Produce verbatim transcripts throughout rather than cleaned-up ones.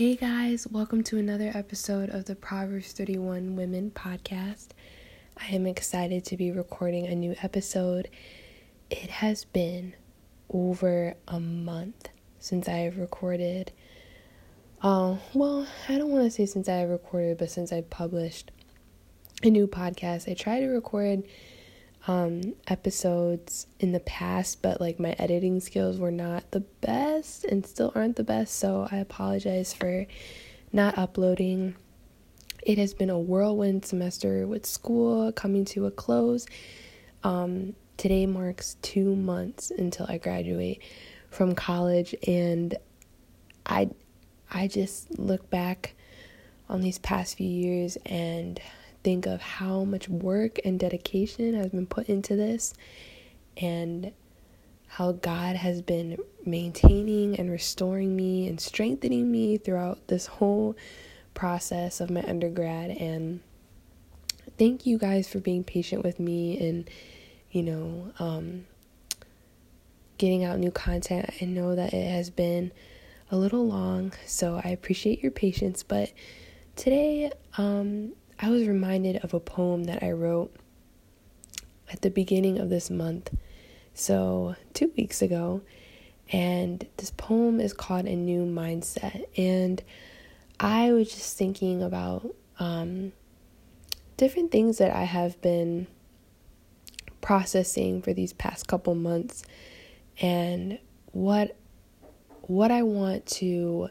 Hey guys, welcome to another episode of the Proverbs thirty-one Women podcast. I am excited to be recording a new episode. It has been over a month since I have recorded. Um, well, I don't want to say since I have recorded, but since I published a new podcast. I tried to record um, episodes in the past, but like my editing skills were not the best and still aren't the best, so I apologize for not uploading. It has been a whirlwind semester with school coming to a close. Um, today marks two months until I graduate from college, and I, I just look back on these past few years and think of how much work and dedication has been put into this and how God has been maintaining and restoring me and strengthening me throughout this whole process of my undergrad. And thank you guys for being patient with me and, you know, um, getting out new content. I know that it has been a little long, so I appreciate your patience. But today, um, I was reminded of a poem that I wrote at the beginning of this month, so two weeks ago, and this poem is called A New Mindset, and I was just thinking about um, different things that I have been processing for these past couple months, and what what I want to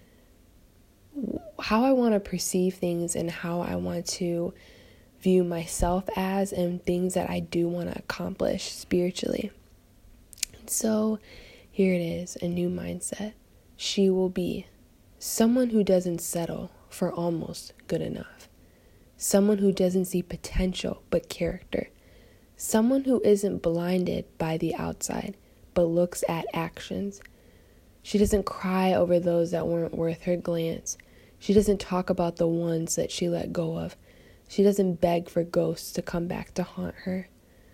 how I want to perceive things and how I want to view myself as and things that I do want to accomplish spiritually. So here it is, a new mindset. She will be someone who doesn't settle for almost good enough. Someone who doesn't see potential but character. Someone who isn't blinded by the outside but looks at actions. She doesn't cry over those that weren't worth her glance. She doesn't talk about the ones that she let go of. She doesn't beg for ghosts to come back to haunt her.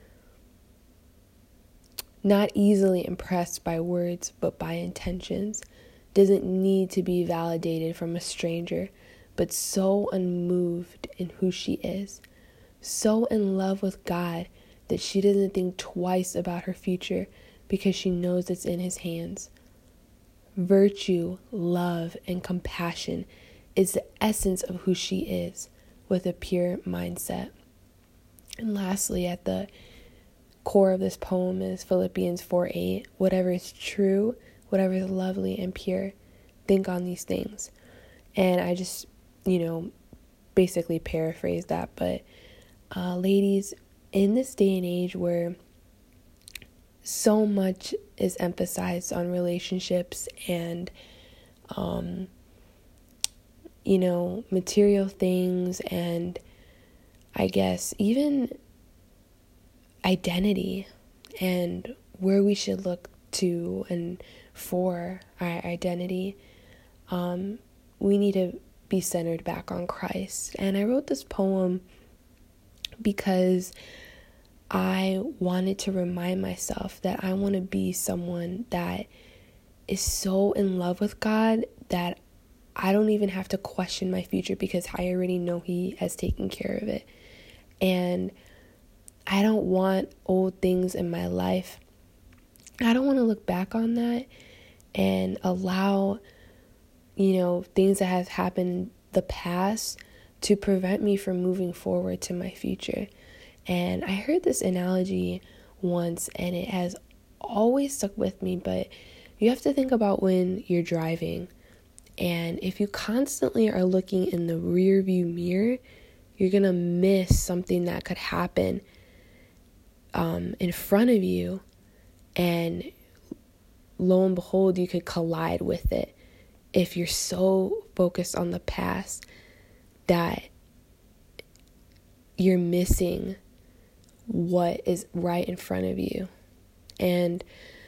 Not easily impressed by words, but by intentions. Doesn't need to be validated from a stranger, but so unmoved in who she is. So in love with God that she doesn't think twice about her future because she knows it's in His hands. Virtue, love, and compassion is the essence of who she is, with a pure mindset. And lastly, at the core of this poem is Philippians four eight. Whatever is true, whatever is lovely and pure, think on these things. And I just, you know, basically paraphrase that. But uh, ladies, in this day and age where so much is emphasized on relationships and, um, you know, material things, and I guess even identity and where we should look to and for our identity, um, we need to be centered back on Christ. And I wrote this poem because I wanted to remind myself that I want to be someone that is so in love with God that I don't even have to question my future because I already know He has taken care of it. And I don't want old things in my life. I don't want to look back on that and allow, you know, things that have happened in the past to prevent me from moving forward to my future. And I heard this analogy once and it has always stuck with me, but you have to think about when you're driving. And if you constantly are looking in the rear view mirror, you're going to miss something that could happen um, in front of you. And lo and behold, you could collide with it if you're so focused on the past that you're missing what is right in front of you. And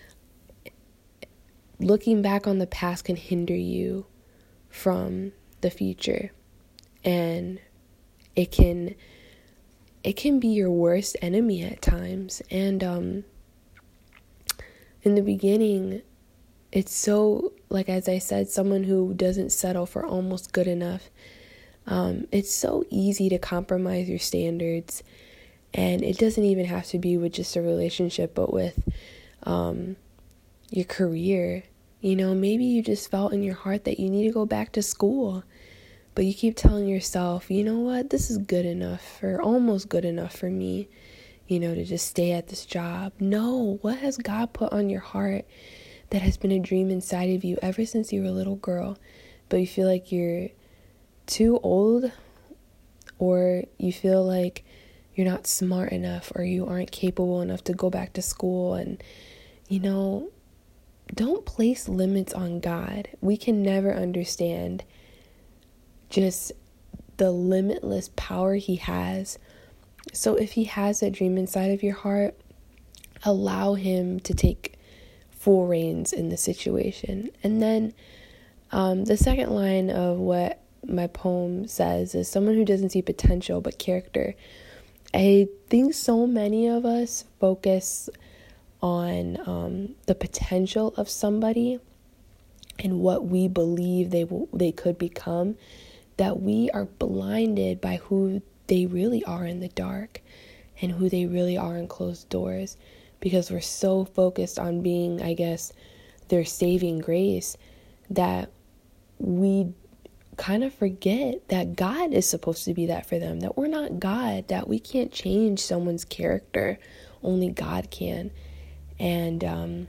looking back on the past can hinder you from the future, and it can it can be your worst enemy at times. And um in the beginning, it's so, like, as I said, someone who doesn't settle for almost good enough. Um, it's so easy to compromise your standards, and it doesn't even have to be with just a relationship, but with um, your career. You know, maybe you just felt in your heart that you need to go back to school, but you keep telling yourself, you know what, this is good enough, or almost good enough for me, you know, to just stay at this job. No, what has God put on your heart that has been a dream inside of you ever since you were a little girl, but you feel like you're too old, or you feel like you're not smart enough, or you aren't capable enough to go back to school? And, you know, don't place limits on God. We can never understand just the limitless power he has. So if he has a dream inside of your heart, allow him to take full reins in the situation. And then um, the second line of what my poem says is someone who doesn't see potential but character. I think so many of us focus on um, the potential of somebody and what we believe they will, they could become, that we are blinded by who they really are in the dark and who they really are in closed doors, because we're so focused on being, I guess, their saving grace, that we kind of forget that God is supposed to be that for them, that we're not God, that we can't change someone's character. Only God can. And um,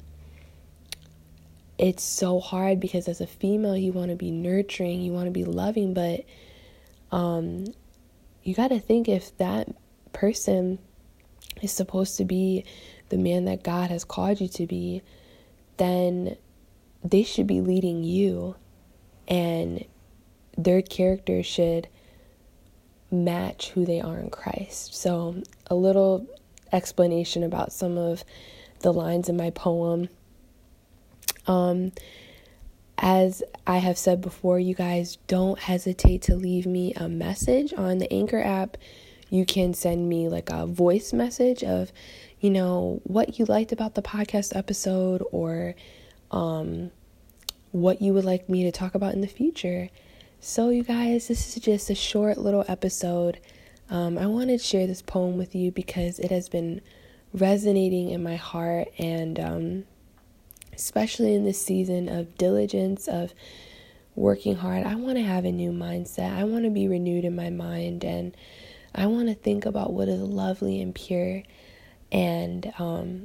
it's so hard because as a female, you want to be nurturing, you want to be loving, but um, you got to think, if that person is supposed to be the man that God has called you to be, then they should be leading you, and their character should match who they are in Christ. So a little explanation about some of the lines in my poem. Um, as I have said before, you guys, don't hesitate to leave me a message on the Anchor app. You can send me like a voice message of, you know, what you liked about the podcast episode, or um, what you would like me to talk about in the future. So you guys, this is just a short little episode. Um, I wanted to share this poem with you because it has been resonating in my heart, and um, especially in this season of diligence, of working hard, I want to have a new mindset. I want to be renewed in my mind, and I want to think about what is lovely and pure. And um,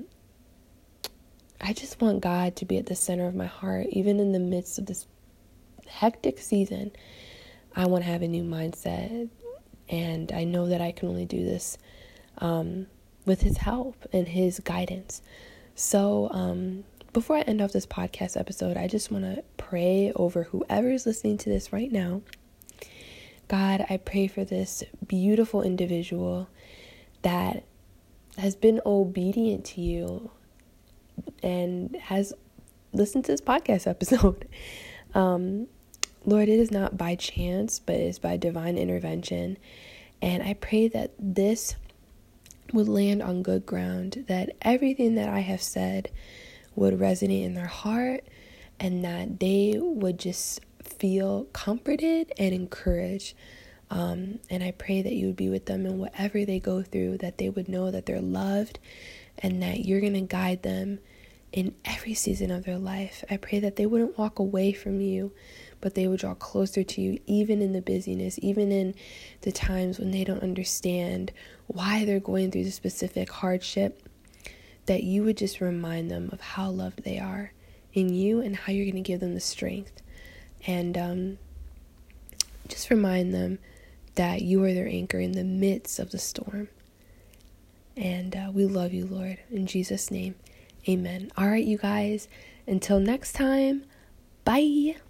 I just want God to be at the center of my heart, even in the midst of this hectic season. I want to have a new mindset, and I know that I can only do this um, with his help and his guidance. So um, before I end off this podcast episode, I just want to pray over whoever is listening to this right now. God, I pray for this beautiful individual that has been obedient to you and has listened to this podcast episode. Um, Lord, it is not by chance, but it is by divine intervention. And I pray that this would land on good ground, that everything that I have said would resonate in their heart, and that they would just feel comforted and encouraged. Um, and I pray that you would be with them in whatever they go through, that they would know that they're loved, and that you're going to guide them in every season of their life. I pray that they wouldn't walk away from you, but they would draw closer to you, even in the busyness, even in the times when they don't understand why they're going through the specific hardship, that you would just remind them of how loved they are in you and how you're going to give them the strength. And um, just remind them that you are their anchor in the midst of the storm. And uh, we love you, Lord. In Jesus' name, amen. All right, you guys, until next time, bye.